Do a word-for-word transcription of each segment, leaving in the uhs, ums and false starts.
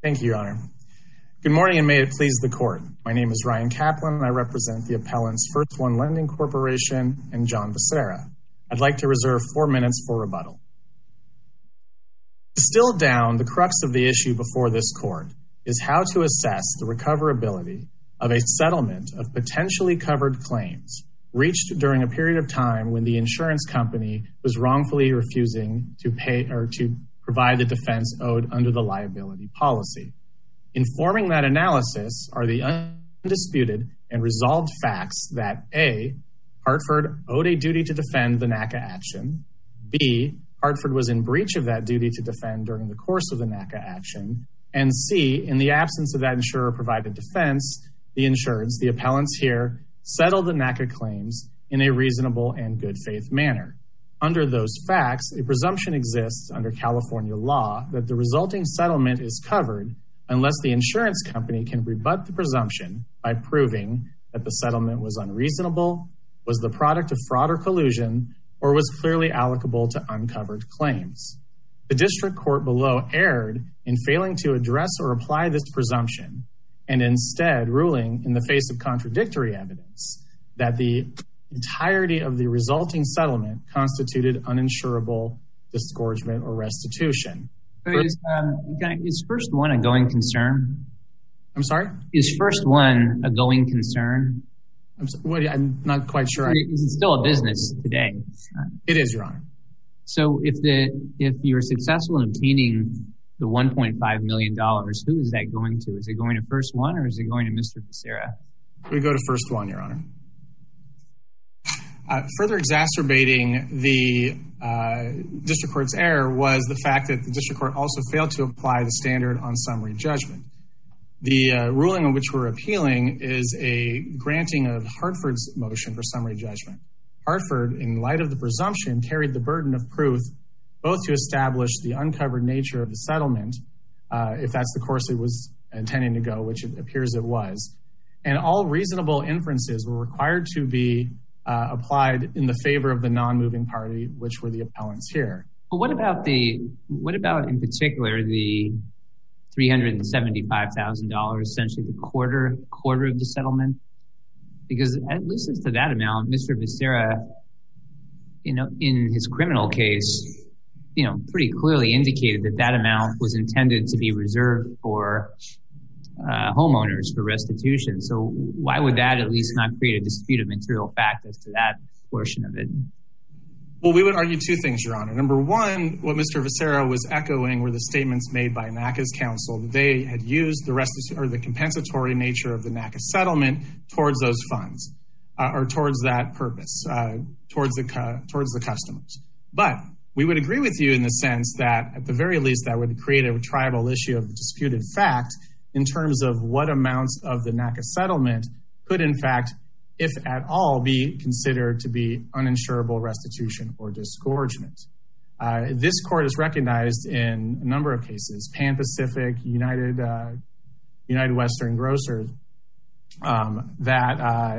Thank you, Your Honor. Good morning, and may it please the Court. My name is Ryan Kaplan, and I represent the appellants First One Lending Corporation and John Becerra. I'd like to reserve four minutes for rebuttal. Distilled down, the crux of the issue before this Court is how to assess the recoverability of a settlement of potentially covered claims reached during a period of time when the insurance company was wrongfully refusing to pay or to provide the defense owed under the liability policy. Informing that analysis are the undisputed and resolved facts that A, Hartford owed a duty to defend the NACA action, B, Hartford was in breach of that duty to defend during the course of the NACA action, and C, in the absence of that insurer-provided defense, the insureds, the appellants here, settled the NACA claims in a reasonable and good faith manner. Under those facts, a presumption exists under California law that the resulting settlement is covered unless the insurance company can rebut the presumption by proving that the settlement was unreasonable, was the product of fraud or collusion, or was clearly allocable to uncovered claims. The district court below erred in failing to address or apply this presumption, and instead ruling in the face of contradictory evidence that the entirety of the resulting settlement constituted uninsurable disgorgement or restitution. Is, um, is First One a going concern? I'm sorry? Is First One a going concern? I'm, so, what, I'm not quite sure. Is it still a business today? It is, Your Honor. So if the if you're successful in obtaining the one point five million dollars, who is that going to? Is it going to First One or is it going to Mister Becerra? We go to First One, Your Honor. Uh, further exacerbating the uh, district court's error was the fact that the district court also failed to apply the standard on summary judgment. The uh, ruling on which we're appealing is a granting of Hartford's motion for summary judgment. Hartford, in light of the presumption, carried the burden of proof both to establish the uncovered nature of the settlement, uh, if that's the course it was intending to go, which it appears it was, and all reasonable inferences were required to be uh, applied in the favor of the non-moving party, which were the appellants here. Well, what about the, what about in particular the three hundred seventy-five thousand dollars, essentially the quarter quarter of the settlement? Because at least as to that amount, Mister Becerra, you know, in his criminal case, you know, pretty clearly indicated that that amount was intended to be reserved for uh, homeowners for restitution. So why would that at least not create a dispute of material fact as to that portion of it? Well, we would argue two things, Your Honor. Number one, what Mister Becerra was echoing were the statements made by NACA's counsel that they had used the resti- or the compensatory nature of the NACA settlement towards those funds, uh, or towards that purpose, uh, towards the cu- towards the customers. But we would agree with you in the sense that, at the very least, that would create a tribal issue of disputed fact in terms of what amounts of the NACA settlement could, in fact, if at all, be considered to be uninsurable restitution or disgorgement. Uh, this court has recognized in a number of cases, Pan Pacific, United, uh, United Western Grocers, um, that uh,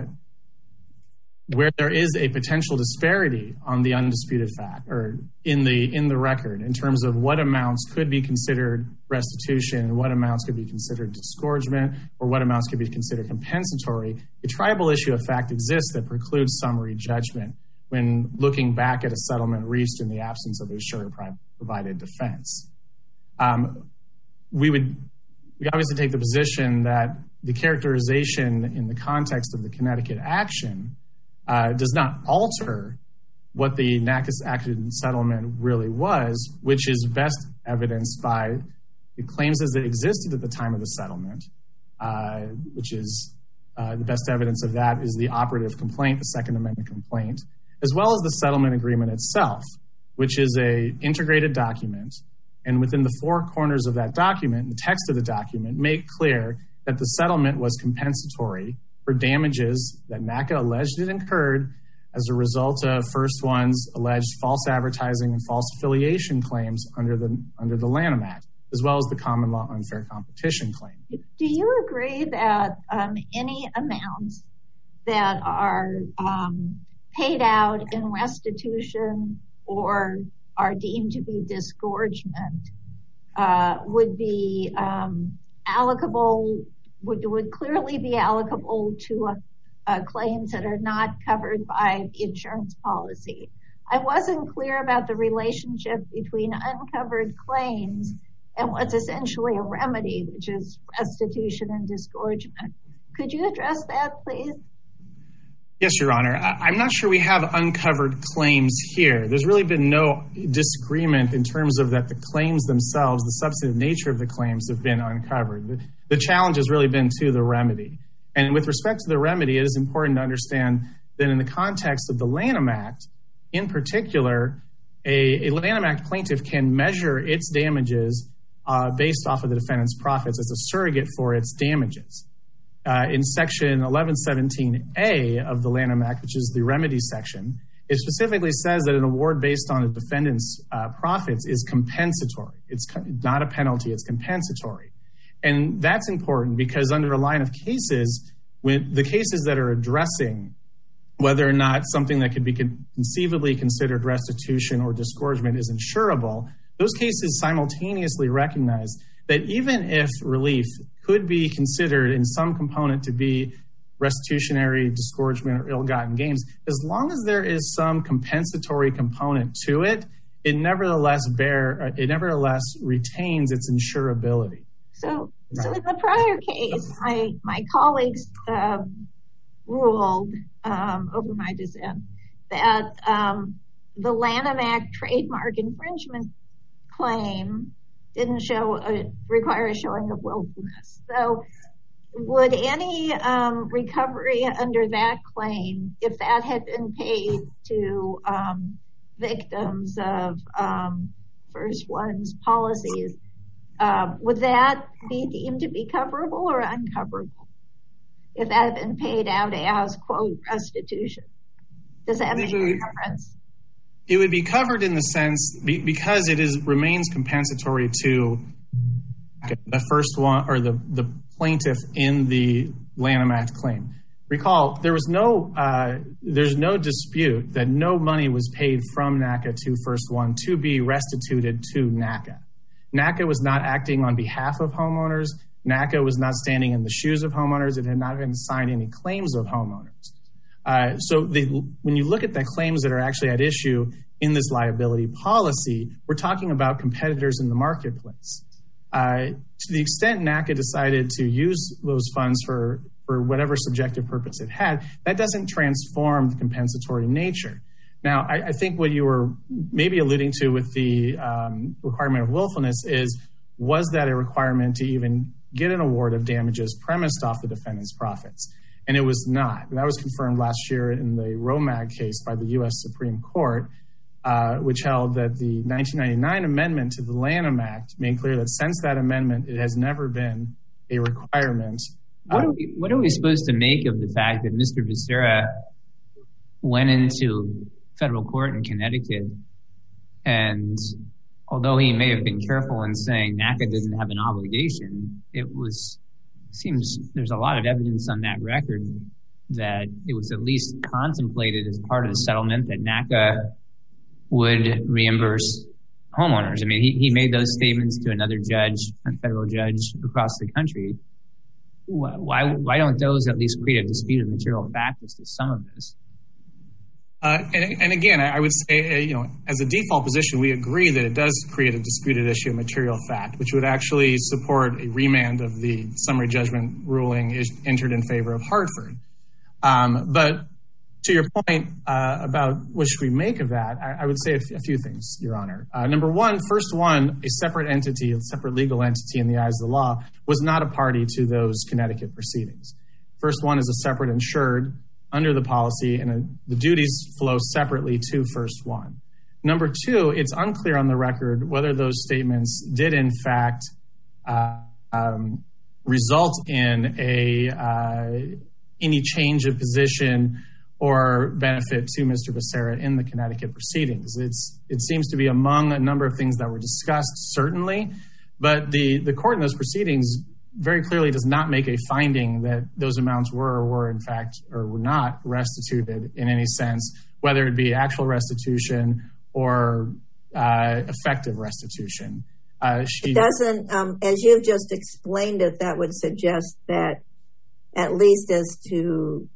where there is a potential disparity on the undisputed fact or in the in the record in terms of what amounts could be considered restitution, what amounts could be considered disgorgement, or what amounts could be considered compensatory, a tribal issue of fact exists that precludes summary judgment when looking back at a settlement reached in the absence of a insurer-provided defense. Um, we would we obviously take the position that the characterization in the context of the Connecticut action Uh, does not alter what the NACA action settlement really was, which is best evidenced by the claims as they existed at the time of the settlement, uh, which is uh, the best evidence of that is the operative complaint, the Second Amendment complaint, as well as the settlement agreement itself, which is a integrated document. And within the four corners of that document, the text of the document make clear that the settlement was compensatory for damages that NACA alleged it incurred as a result of First One's alleged false advertising and false affiliation claims under the under the Lanham Act, as well as the common law unfair competition claim. Do you agree that um, any amounts that are um, paid out in restitution or are deemed to be disgorgement uh, would be um, allocable, would, would clearly be allocable to uh, uh, claims that are not covered by the insurance policy. I wasn't clear about the relationship between uncovered claims and what's essentially a remedy, which is restitution and disgorgement. Could you address that, please? Yes, Your Honor. I- I'm not sure we have uncovered claims here. There's really been no disagreement in terms of that the claims themselves, the substantive nature of the claims have been uncovered. The, the challenge has really been to the remedy. And with respect to the remedy, it is important to understand that in the context of the Lanham Act, in particular, a, a Lanham Act plaintiff can measure its damages uh, based off of the defendant's profits as a surrogate for its damages. Uh, in section eleven seventeen A of the Lanham Act, which is the remedy section, it specifically says that an award based on a defendant's uh, profits is compensatory. It's co- not a penalty, it's compensatory. And that's important because under a line of cases, when the cases that are addressing whether or not something that could be con- conceivably considered restitution or disgorgement is insurable, those cases simultaneously recognize that even if relief could be considered in some component to be restitutionary, disgorgement, or ill-gotten gains, as long as there is some compensatory component to it, it nevertheless bear, it nevertheless retains its insurability. So, right. so in the prior case, my my colleagues um, ruled um, over my dissent that um, the Lanham Act trademark infringement claim didn't show a, require a showing of willfulness. So would any um, recovery under that claim, if that had been paid to um, victims of um, First One's policies, uh, would that be deemed to be coverable or uncoverable if that had been paid out as, quote, restitution? Does that make a difference? It would be covered in the sense because it is remains compensatory to the first one or the, the plaintiff in the Lanham Act claim. Recall, there was no uh, there's no dispute that no money was paid from NACA to First One to be restituted to NACA. NACA was not acting on behalf of homeowners. NACA was not standing in the shoes of homeowners. It had not been assigned any claims of homeowners. Uh, so the, when you look at the claims that are actually at issue in this liability policy, we're talking about competitors in the marketplace. Uh, to the extent NACA decided to use those funds for, for whatever subjective purpose it had, that doesn't transform the compensatory nature. Now, I, I think what you were maybe alluding to with the um, requirement of willfulness is, was that a requirement to even get an award of damages premised off the defendant's profits? And it was not. That was confirmed last year in the Romag case by the U S Supreme Court, uh, which held that the nineteen ninety-nine amendment to the Lanham Act made clear that since that amendment, it has never been a requirement. What are we, what are we supposed to make of the fact that Mister Becerra went into federal court in Connecticut, and although he may have been careful in saying NACA doesn't have an obligation, it was seems there's a lot of evidence on that record that it was at least contemplated as part of the settlement that NACA would reimburse homeowners. I mean, he, he made those statements to another judge, a federal judge across the country. Why, why don't those at least create a disputed material fact as to some of this? Uh, and, and again, I would say, you know, as a default position, we agree that it does create a disputed issue of material fact, which would actually support a remand of the summary judgment ruling is entered in favor of Hartford. Um, but to your point uh, about what should we make of that, I, I would say a, f- a few things, Your Honor. Uh, number one, First One, a separate entity, a separate legal entity in the eyes of the law, was not a party to those Connecticut proceedings. First One is a separate insured under the policy, and uh, the duties flow separately to First One. Number two, it's unclear on the record whether those statements did in fact uh, um, result in a uh, any change of position or benefit to Mister Becerra in the Connecticut proceedings. It's it seems to be among a number of things that were discussed, certainly, but the, the court in those proceedings very clearly does not make a finding that those amounts were or were in fact or were not restituted in any sense, whether it be actual restitution or uh, effective restitution. Uh, she it doesn't, um, as you've just explained it, that would suggest that at least as to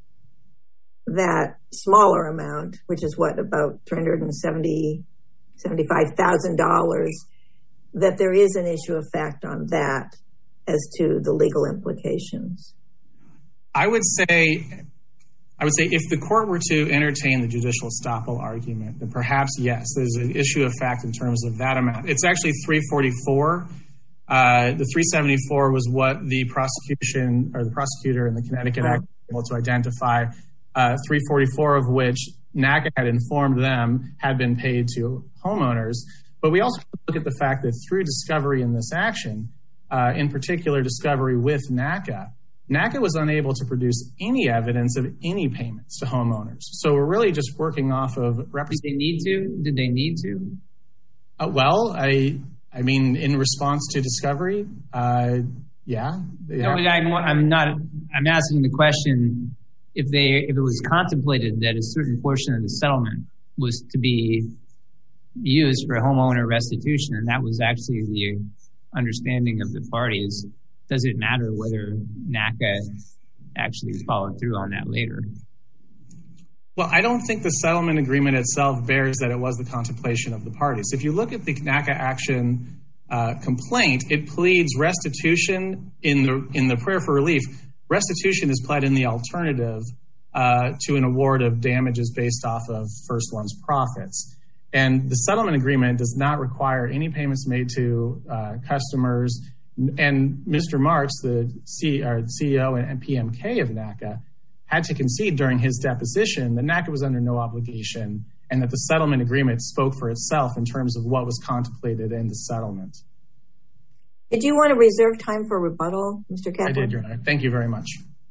that smaller amount, which is what, about three hundred seventy, seventy-five thousand dollars, that there is an issue of fact on that as to the legal implications. I would say, I would say if the court were to entertain the judicial estoppel argument, then perhaps, yes, there's an issue of fact in terms of that amount. It's actually three forty-four. Uh, the three seventy-four was what the prosecution or the prosecutor in the Connecticut Act was able to identify, uh, three forty-four of which NACA had informed them had been paid to homeowners. But we also look at the fact that through discovery in this action, uh, in particular discovery with NACA, NACA was unable to produce any evidence of any payments to homeowners. So we're really just working off of... Rep- Did they need to? Did they need to? Uh, well, I I mean, in response to discovery, uh, yeah. No, but I'm, I'm not... I'm asking the question, if they if it was contemplated that a certain portion of the settlement was to be used for homeowner restitution, and that was actually the understanding of the parties, does it matter whether NACA actually followed through on that later? Well, I don't think the settlement agreement itself bears that it was the contemplation of the parties. If you look at the NACA action uh, complaint, it pleads restitution in the in the prayer for relief. Restitution is pled in the alternative uh, to an award of damages based off of First One's profits. And the settlement agreement does not require any payments made to uh, customers. And Mister Marks, the C E O and P M K of NACA, had to concede during his deposition that NACA was under no obligation and that the settlement agreement spoke for itself in terms of what was contemplated in the settlement. Did you want to reserve time for rebuttal, Mister Kaplan? I did, Your Honor. Thank you very much.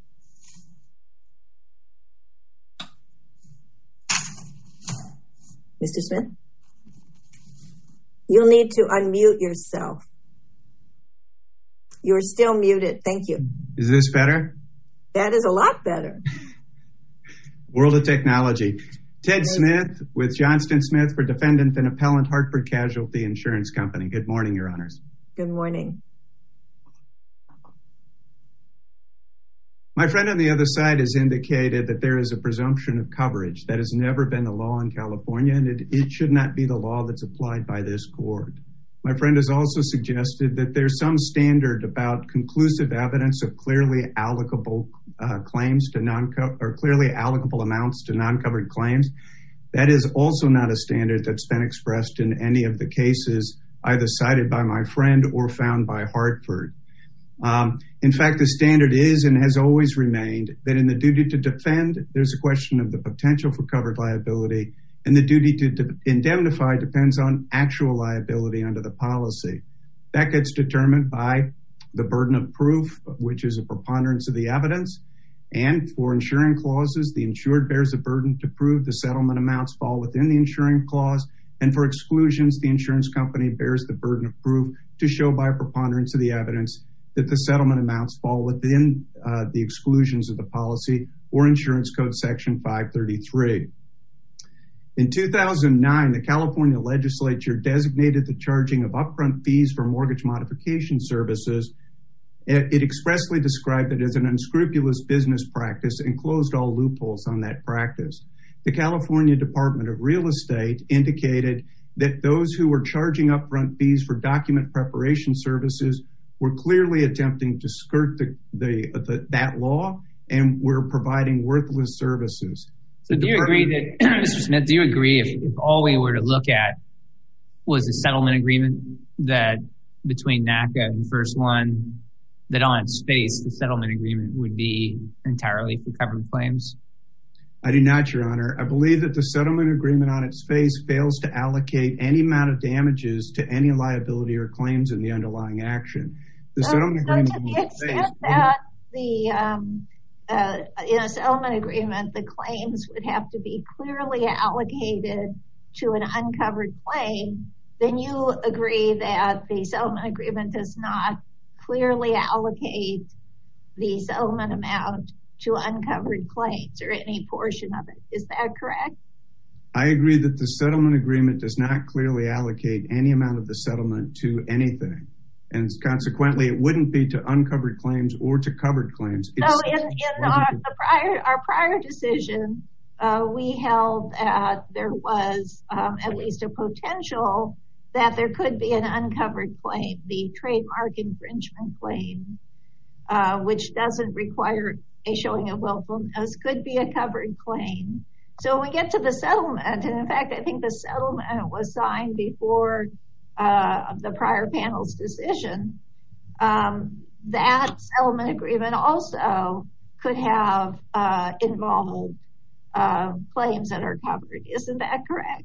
Mister Smith? You'll need to unmute yourself. You're still muted. Thank you. Is this better? That is a lot better. World of technology. Ted Smith with Johnston Smith for Defendant and Appellant, Hartford Casualty Insurance Company. Good morning, Your Honors. Good morning. My friend on the other side has indicated that there is a presumption of coverage. That has never been the law in California, and it, it should not be the law that's applied by this court. My friend has also suggested that there's some standard about conclusive evidence of clearly allocable uh, claims to non or clearly allocable amounts to non-covered claims. That is also not a standard that's been expressed in any of the cases either cited by my friend or found by Hartford. Um, in fact, the standard is and has always remained that in the duty to defend, there's a question of the potential for covered liability, and the duty to de- indemnify depends on actual liability under the policy. That gets determined by the burden of proof, which is a preponderance of the evidence. And for insuring clauses, the insured bears a burden to prove the settlement amounts fall within the insuring clause. And for exclusions, the insurance company bears the burden of proof to show by preponderance of the evidence that the settlement amounts fall within uh, the exclusions of the policy or Insurance Code Section five thirty-three. In two thousand nine, the California legislature designated the charging of upfront fees for mortgage modification services. It expressly described it as an unscrupulous business practice and closed all loopholes on that practice. The California Department of Real Estate indicated that those who were charging upfront fees for document preparation services were clearly attempting to skirt the, the, the, that law and were providing worthless services. So do you agree that, Mister Smith, do you agree if, if all we were to look at was a settlement agreement that between NACA and First One, that on its face, the settlement agreement would be entirely for covered claims? I do not, Your Honor. I believe that the settlement agreement on its face fails to allocate any amount of damages to any liability or claims in the underlying action. The so, settlement so agreement to the on its extent face, that the um, uh, in a settlement agreement, the claims would have to be clearly allocated to an uncovered claim, then you agree that the settlement agreement does not clearly allocate the settlement amount to uncovered claims or any portion of it. Is that correct? I agree that the settlement agreement does not clearly allocate any amount of the settlement to anything. And consequently, it wouldn't be to uncovered claims or to covered claims. It's, so in, in our, the prior, our prior decision, uh, we held that there was um, at least a potential that there could be an uncovered claim, the trademark infringement claim, uh, which doesn't require a showing of willfulness, could be a covered claim. So when we get to the settlement, and in fact, I think the settlement was signed before uh, the prior panel's decision, um, that settlement agreement also could have uh, involved uh, claims that are covered. Isn't that correct?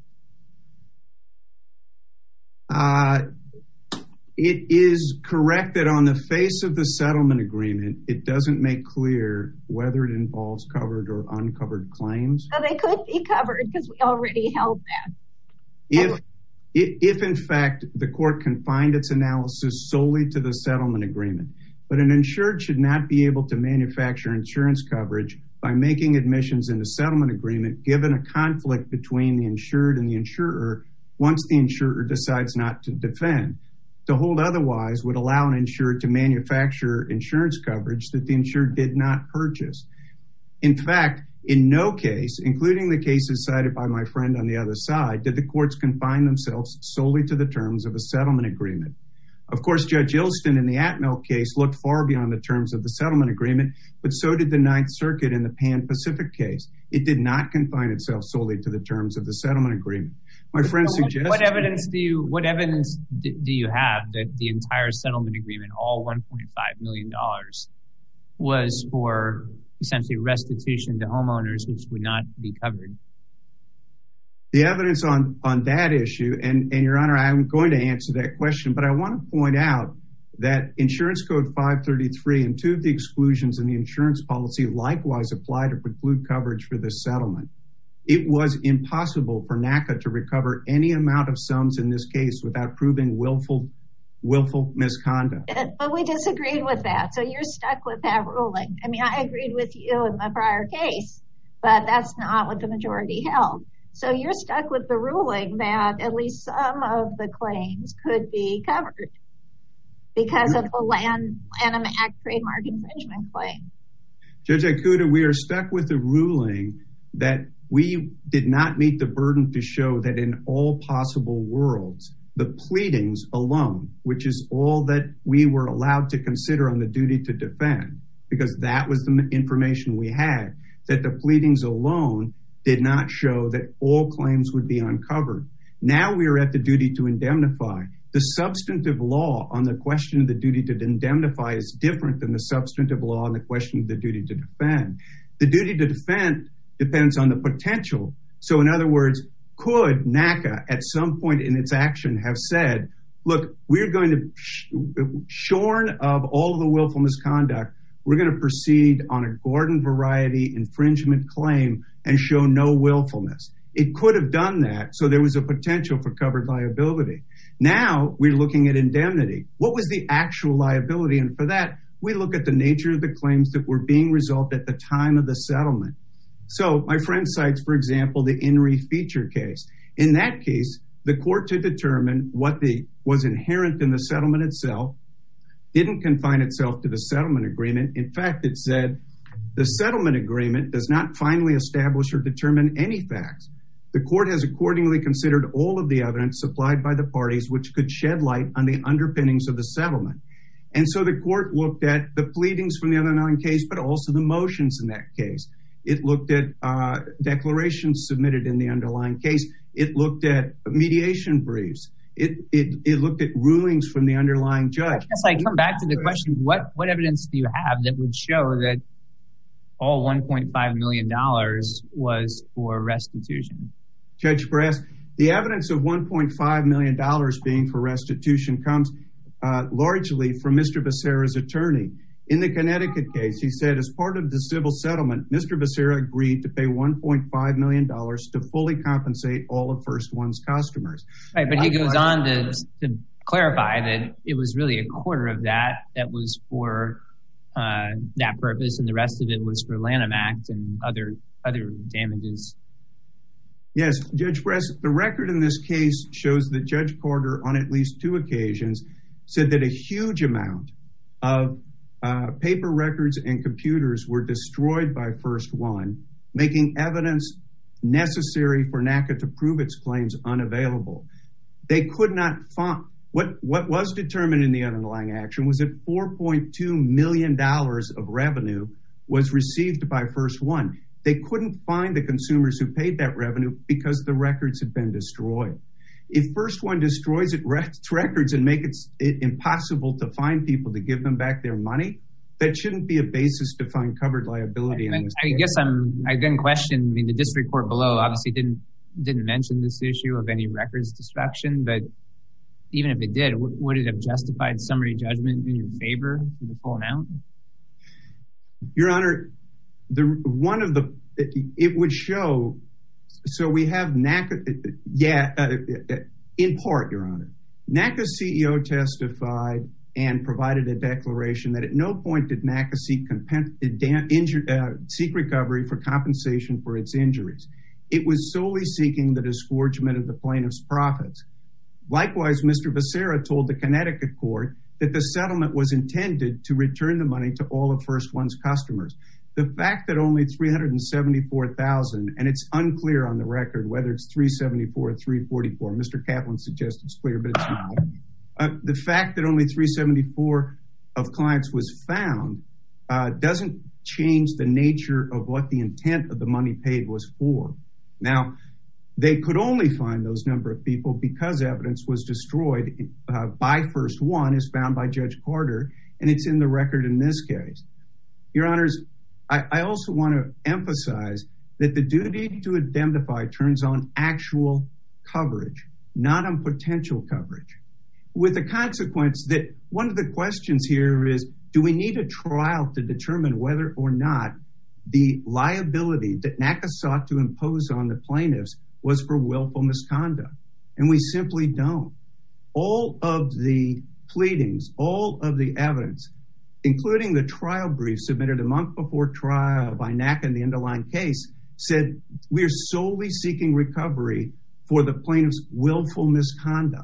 Uh, it is correct that on the face of the settlement agreement, it doesn't make clear whether it involves covered or uncovered claims. So they could be covered because we already held that. If, if in fact the court confined its analysis solely to the settlement agreement, but an insured should not be able to manufacture insurance coverage by making admissions in a settlement agreement, given a conflict between the insured and the insurer once the insurer decides not to defend. To hold otherwise would allow an insured to manufacture insurance coverage that the insured did not purchase. In fact, in no case, including the cases cited by my friend on the other side, did the courts confine themselves solely to the terms of a settlement agreement. Of course, Judge Ilston in the Atmel case looked far beyond the terms of the settlement agreement, but so did the Ninth Circuit in the Pan Pacific case. It did not confine itself solely to the terms of the settlement agreement. My friend so suggests. What evidence do you what evidence do you have that the entire settlement agreement, all one point five million dollars, was for essentially restitution to homeowners, which would not be covered? The evidence on, on that issue, and, and Your Honor, I'm going to answer that question, but I want to point out that Insurance Code five thirty-three and two of the exclusions in the insurance policy likewise apply to preclude coverage for this settlement. It was impossible for NACA to recover any amount of sums in this case without proving willful, willful misconduct. But we disagreed with that, so you're stuck with that ruling. I mean, I agreed with you in the prior case, but that's not what the majority held. So you're stuck with the ruling that at least some of the claims could be covered because of the Land, Lanham Act trademark infringement claim. Judge Ikuda, we are stuck with the ruling that we did not meet the burden to show that in all possible worlds, the pleadings alone, which is all that we were allowed to consider on the duty to defend, because that was the information we had, that the pleadings alone did not show that all claims would be uncovered. Now we are at the duty to indemnify. The substantive law on the question of the duty to indemnify is different than the substantive law on the question of the duty to defend. The duty to defend depends on the potential. So in other words, could NACA at some point in its action have said, look, we're going to, sh- shorn of all of the willful misconduct, we're going to proceed on a garden variety infringement claim and show no willfulness. It could have done that, so there was a potential for covered liability. Now we're looking at indemnity. What was the actual liability? And for that, we look at the nature of the claims that were being resolved at the time of the settlement. So my friend cites, for example, the In Re Feature case. In that case, the court to determine what the, was inherent in the settlement itself didn't confine itself to the settlement agreement. In fact, it said the settlement agreement does not finally establish or determine any facts. The court has accordingly considered all of the evidence supplied by the parties which could shed light on the underpinnings of the settlement. And so the court looked at the pleadings from the underlying case, but also the motions in that case. It looked at uh, declarations submitted in the underlying case. It looked at mediation briefs. It, it, it looked at rulings from the underlying judge. Yes, I come back to the question, what, what evidence do you have that would show that all one point five million dollars was for restitution? Judge Brass, the evidence of one point five million dollars being for restitution comes uh, largely from Mister Becerra's attorney. In the Connecticut case, he said, as part of the civil settlement, Mister Becerra agreed to pay one point five million dollars to fully compensate all of First One's customers. Right, but he goes on to, to clarify that it was really a quarter of that that was for uh, that purpose, and the rest of it was for Lanham Act and other other damages. Yes, Judge Bress, the record in this case shows that Judge Carter, on at least two occasions, said that a huge amount of uh, paper records and computers were destroyed by First One, making evidence necessary for NACA to prove its claims unavailable. They could not find, what, what was determined in the underlying action was that four point two million dollars of revenue was received by First One. They couldn't find the consumers who paid that revenue because the records had been destroyed. If First One destroys its records and makes it impossible to find people to give them back their money, that shouldn't be a basis to find covered liability. I, in this I case. guess I'm, I then question, I mean, the district court below obviously didn't, didn't mention this issue of any records destruction, but even if it did, w- would it have justified summary judgment in your favor for the full amount? Your Honor, the one of the, it, it would show, so we have NACA, yeah, uh, in part, Your Honor. NACA's C E O testified and provided a declaration that at no point did NACA seek, compen- injur- uh, seek recovery for compensation for its injuries. It was solely seeking the disgorgement of the plaintiff's profits. Likewise, Mister Becerra told the Connecticut court that the settlement was intended to return the money to all of First One's customers. The fact that only three hundred seventy-four thousand dollars, and it's unclear on the record whether it's three seventy-four or three forty-four, Mister Kaplan suggests it's clear, but it's not. Uh, the fact that only three seventy-four of clients was found uh, doesn't change the nature of what the intent of the money paid was for. Now, they could only find those number of people because evidence was destroyed uh, by First One, as found by Judge Carter, and it's in the record in this case. Your Honors, I, I also want to emphasize that the duty to indemnify turns on actual coverage, not on potential coverage, with the consequence that one of the questions here is, do we need a trial to determine whether or not the liability that NACA sought to impose on the plaintiffs was for willful misconduct? And we simply don't. All of the pleadings, all of the evidence, including the trial brief submitted a month before trial by NACA in the underlying case, said we are solely seeking recovery for the plaintiff's willful misconduct.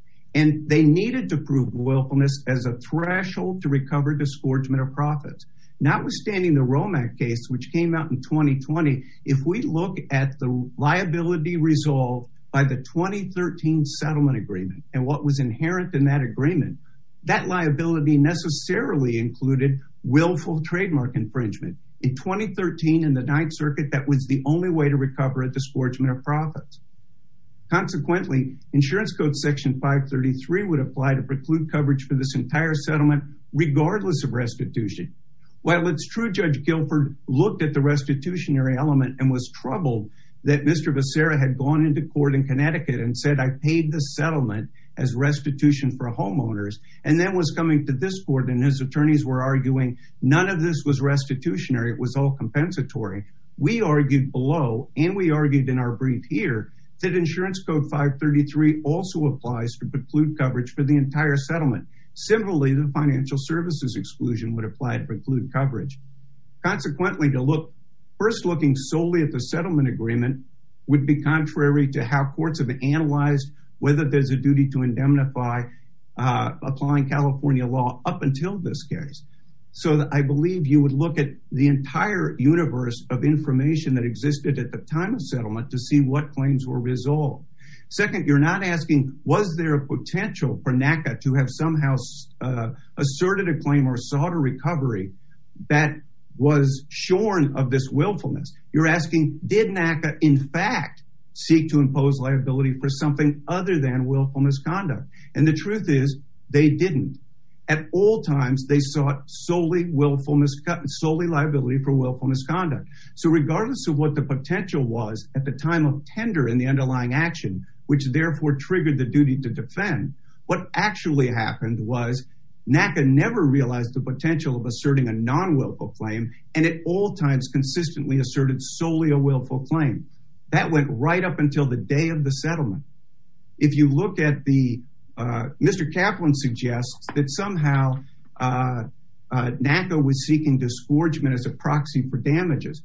And they needed to prove willfulness as a threshold to recover disgorgement of profits. Notwithstanding the Romack case, which came out in twenty twenty, if we look at the liability resolved by the twenty thirteen settlement agreement and what was inherent in that agreement, that liability necessarily included willful trademark infringement. In twenty thirteen, in the Ninth Circuit, that was the only way to recover a disgorgement of profits. Consequently, Insurance Code Section five thirty-three would apply to preclude coverage for this entire settlement, regardless of restitution. While it's true Judge Guilford looked at the restitutionary element and was troubled that Mister Becerra had gone into court in Connecticut and said, I paid the settlement as restitution for homeowners, and then was coming to this court and his attorneys were arguing none of this was restitutionary, it was all compensatory. We argued below, and we argued in our brief here, that Insurance Code five thirty-three also applies to preclude coverage for the entire settlement. Similarly, the financial services exclusion would apply to preclude coverage. Consequently, to look, first looking solely at the settlement agreement would be contrary to how courts have analyzed whether there's a duty to indemnify uh, applying California law up until this case. So that I believe you would look at the entire universe of information that existed at the time of settlement to see what claims were resolved. Second, you're not asking, was there a potential for NACA to have somehow uh, asserted a claim or sought a recovery that was shorn of this willfulness? You're asking, did NACA in fact seek to impose liability for something other than willful misconduct? And the truth is, they didn't. At all times, they sought solely willful misco- solely liability for willful misconduct. So regardless of what the potential was at the time of tender in the underlying action, which therefore triggered the duty to defend, what actually happened was NACA never realized the potential of asserting a non-willful claim, and at all times consistently asserted solely a willful claim. That went right up until the day of the settlement. If you look at the Uh, Mister Kaplan suggests that somehow uh, uh, NACA was seeking disgorgement as a proxy for damages.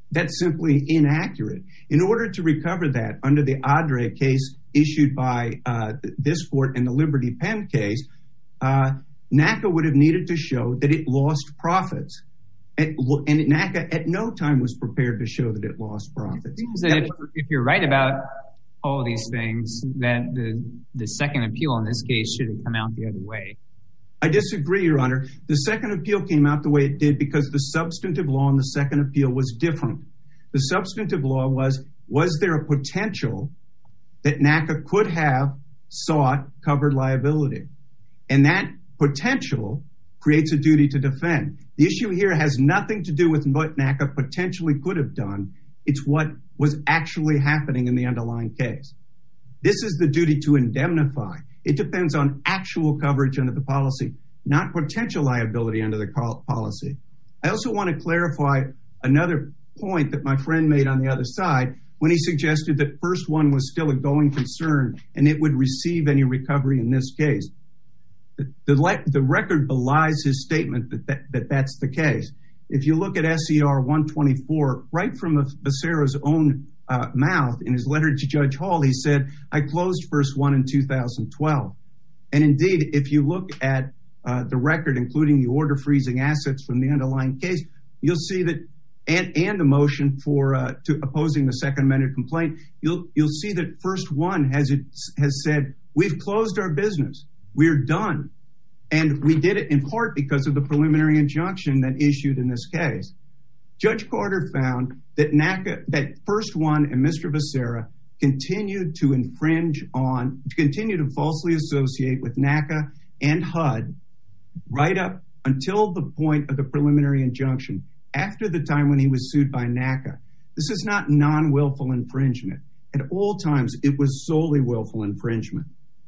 That's simply inaccurate. In order to recover that under the Adre case issued by uh, this court in the Liberty Penn case, uh, NACA would have needed to show that it lost profits. And, and NACA at no time was prepared to show that it lost profits. It seems that if, if you're right about all these things, that the, the second appeal in this case should have come out the other way. I disagree, Your Honor. The second appeal came out the way it did because the substantive law in the second appeal was different. The substantive law was, was there a potential that NACA could have sought covered liability? And that potential creates a duty to defend. The issue here has nothing to do with what NACA potentially could have done. It's what was actually happening in the underlying case. This is the duty to indemnify. It depends on actual coverage under the policy, not potential liability under the policy. I also want to clarify another point that my friend made on the other side when he suggested that First One was still a going concern and it would receive any recovery in this case. The, the, the record belies his statement that, that, that that's the case. If you look at S E R one twenty-four, right from Becerra's own uh, mouth in his letter to Judge Hall, he said, I closed First One in two thousand twelve. And indeed, if you look at uh, the record, including the order freezing assets from the underlying case, you'll see that, and, and the motion for uh, to opposing the second amended complaint, you'll you'll see that First One has it has said, we've closed our business. We're done. And we did it in part because of the preliminary injunction that issued in this case. Judge Carter found that NACA, that First One and Mister Becerra continued to infringe on, to continue to falsely associate with NACA and H U D right up until the point of the preliminary injunction, after the time when he was sued by NACA. This is not non-willful infringement. At all times, it was solely willful infringement.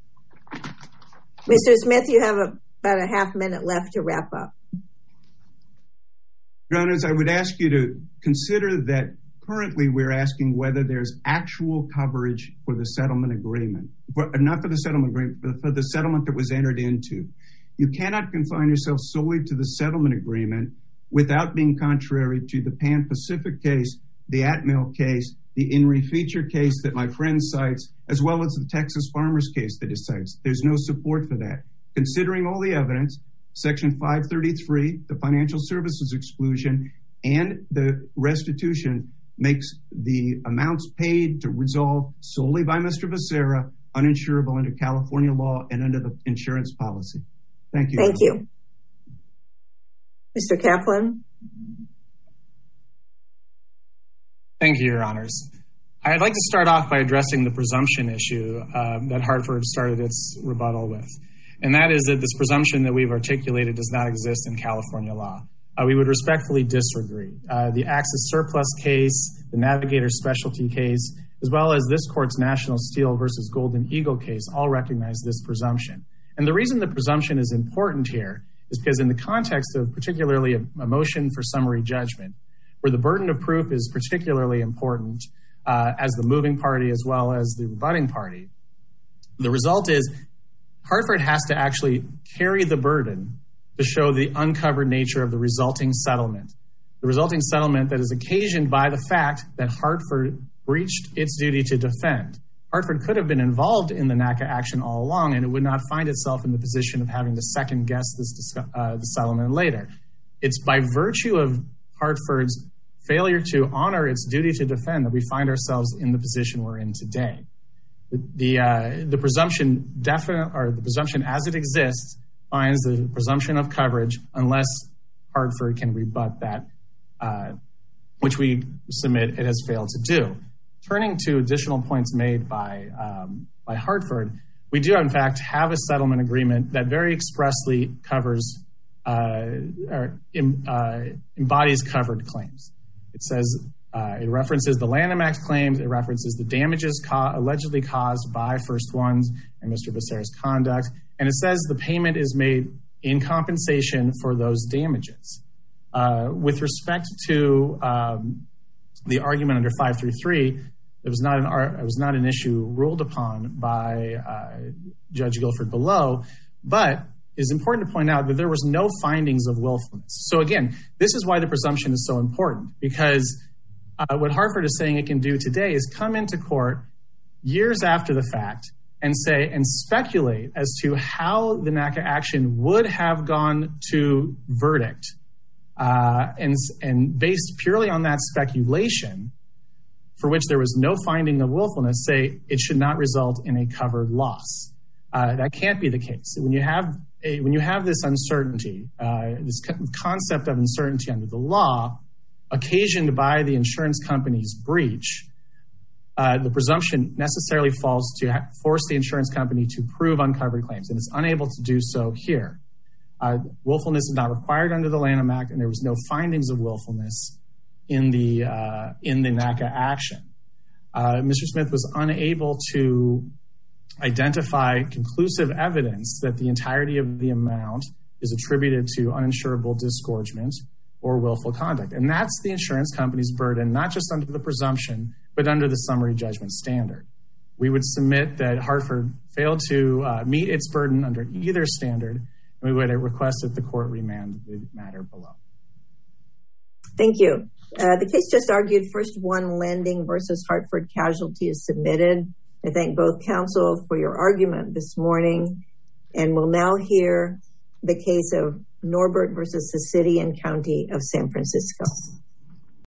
Mister Smith, you have a, about a half minute left to wrap up. Your Honors, I would ask you to consider that currently we're asking whether there's actual coverage for the settlement agreement, for, not for the settlement agreement, but for the settlement that was entered into. You cannot confine yourself solely to the settlement agreement without being contrary to the Pan Pacific case, the Atmel case, the In Re Feature case that my friend cites, as well as the Texas Farmers case that he cites. There's no support for that. Considering all the evidence, Section five thirty-three, the financial services exclusion, and the restitution makes the amounts paid to resolve solely by Mister Becerra uninsurable under California law and under the insurance policy. Thank you. Thank you. Mister Kaplan. Thank you, Your Honors. I'd like to start off by addressing the presumption issue uh, that Hartford started its rebuttal with. And that is that this presumption that we've articulated does not exist in California law. Uh, we would respectfully disagree. Uh, the Axis Surplus case, the Navigator Specialty case, as well as this court's National Steel versus Golden Eagle case all recognize this presumption. And the reason the presumption is important here is because in the context of particularly a, a motion for summary judgment, where the burden of proof is particularly important uh, as the moving party as well as the rebutting party, the result is Hartford has to actually carry the burden to show the uncovered nature of the resulting settlement. The resulting settlement that is occasioned by the fact that Hartford breached its duty to defend. Hartford could have been involved in the NACA action all along, and it would not find itself in the position of having to second guess this uh, the settlement later. It's by virtue of Hartford's failure to honor its duty to defend that we find ourselves in the position we're in today. The the, uh, the presumption definite, or the presumption as it exists finds the presumption of coverage unless Hartford can rebut that, uh, which we submit it has failed to do. Turning to additional points made by um, by Hartford, we do in fact have a settlement agreement that very expressly covers uh, or em, uh, embodies covered claims. It says uh, it references the Lanham Act claims, it references the damages co- allegedly caused by First One's and Mister Becerra's conduct, and it says the payment is made in compensation for those damages. Uh, with respect to um, the argument under five thirty-three, it was not an it was not an issue ruled upon by uh, Judge Guilford below, but it's important to point out that there was no findings of willfulness. So again, this is why the presumption is so important, because uh, what Hartford is saying it can do today is come into court years after the fact and say and speculate as to how the NACA action would have gone to verdict, uh, and and based purely on that speculation, for which there was no finding of willfulness, say it should not result in a covered loss. Uh, that can't be the case. When you have a, when you have this uncertainty, uh, this co- concept of uncertainty under the law, occasioned by the insurance company's breach, uh, the presumption necessarily falls to ha- force the insurance company to prove uncovered claims, and it's unable to do so here. Uh, willfulness is not required under the Lanham Act, and there was no findings of willfulness in the uh, in the NACA action. Uh, Mister Smith was unable to identify conclusive evidence that the entirety of the amount is attributed to uninsurable disgorgement or willful conduct. And that's the insurance company's burden, not just under the presumption, but under the summary judgment standard. We would submit that Hartford failed to uh, meet its burden under either standard, and we would request that the court remand the matter below. Thank you. Uh, the case just argued, First One Lending versus Hartford Casualty, is submitted. I thank both counsel for your argument this morning, and we'll now hear the case of Norbert versus the City and County of San Francisco.